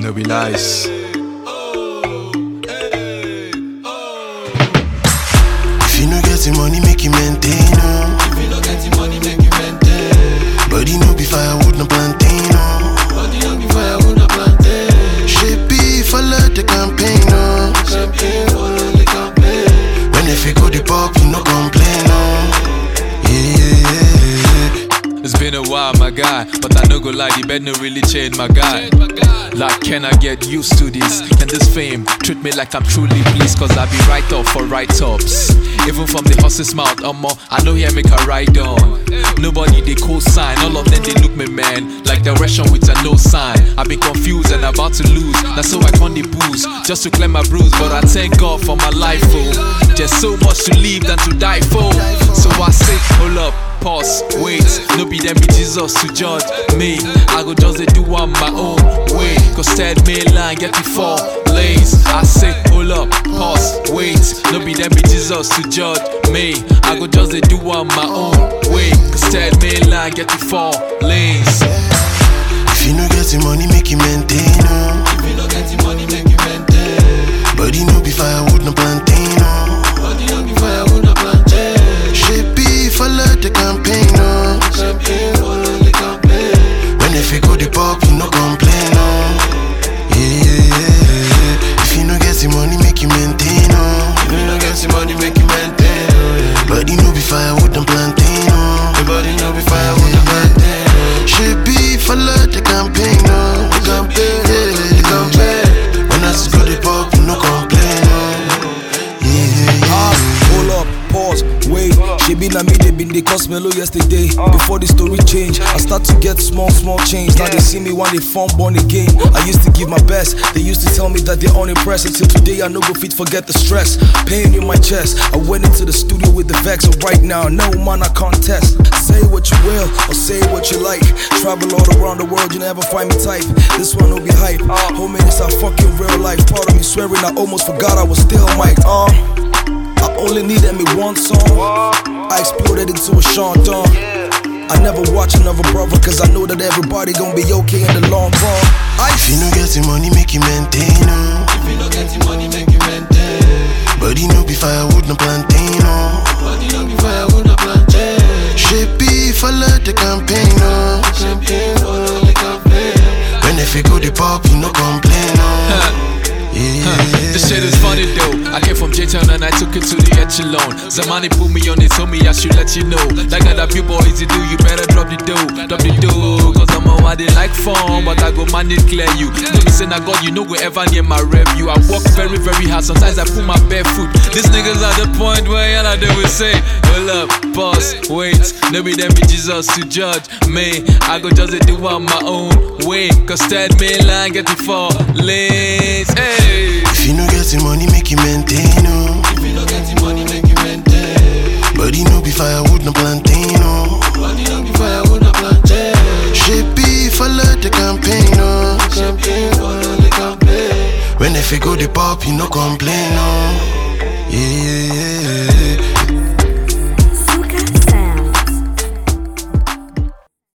no be lies. If you no get the money, make you maintain, oh. If you no get the money, make you maintain. Body no be firewood, no plantain, oh. Body no be firewood, no plantain. Shape if I let the campaign, oh. Champagne, follow the campaign. When if you go the pop, you no complain, oh. It's been a while, my guy, but I no go lie, the bed no really change, my guy. Like, can I get used to this? Can this fame treat me like I'm truly pleased? Cause I be right up for write-ups. Even from the horse's mouth, I know here make a ride on. Nobody they co-sign, all of them they look me, man, like direction with a no sign. I've been confused and about to lose, that's so I can't the booze, just to clear my bruise. But I thank God for my life, oh. There's so much to live than to die for. So I say, hold up, pause, wait, no be them be Jesus to judge me. I go just they do on my own way. Cause third main line get before lanes. I say, hold up, pause, wait, no be them be Jesus to judge me. I go just they do on my own way. Cause third main line get before lanes. If you no get the money, make you maintain, oh. If you no get the money, make you maintain. Body no be firewood, no plantain, oh. Body no be firewood, no plantain. Shape if I let the campaign, oh. Champagne, follow the campaign. When if you go the pop, you no complain, oh. If you no get the money, make you maintain, oh. If you no get the money, make you maintain. Body no be firewood, no plantain, oh. The body no be firewood, no plantain. Shape if I let the campaign, oh. The campaign, the campaign. When I just go the pop, you no complain, oh. Hold up, pause, wait. She been a me, they been the cost mellow yesterday. Before the story change, I start to get small change. Now they see me when they form born again. I used to give my best, they used to tell me that they're unimpressed. Until today I no go fit forget the stress. Pain in my chest, I went into the studio with the vex. So right now, no man I contest. Say what you will, or say what you like. Travel all around the world, you never find me type. This one will be hype, homie, it's a fucking real life. Part of me swearing I almost forgot I was still mic'd. I only needed me one song. I exploded into a Chandon. I never watch another brother, cause I know that everybody gon' be okay in the long run. If you no get the money, make you maintain, oh. If you no get the money, make you maintain. Body no be firewood, no plantain, oh. Body no be firewood, no plantain. Shape if I let the campaign, oh. Champagne, follow the campaign. When if you go the pop, you no complain, oh. This shit is funny though. I came from J-Town and I took it to the echelon. Zamani put me on it, told me I should let you know. Like that few boys you do, you better drop the dough. Cause I'm a why they like fun, but I go man it clear you. No be saying I got you, no go ever near my review. I work very, very hard, sometimes I put my bare foot. These niggas at the point where all they will say, hold up, pause, wait, no be them be Jesus to judge me. I go just do on my own way. Cause third main line get before lanes. Hey. If you no get the money, make you maintain, oh. If you no get the money, make you maintain. Body no be firewood, no plantain, oh. Body no be firewood, no plantain. Shape if I let the campaign, oh. Champagne, follow the campaign. When if you go the pop, you no complain, oh.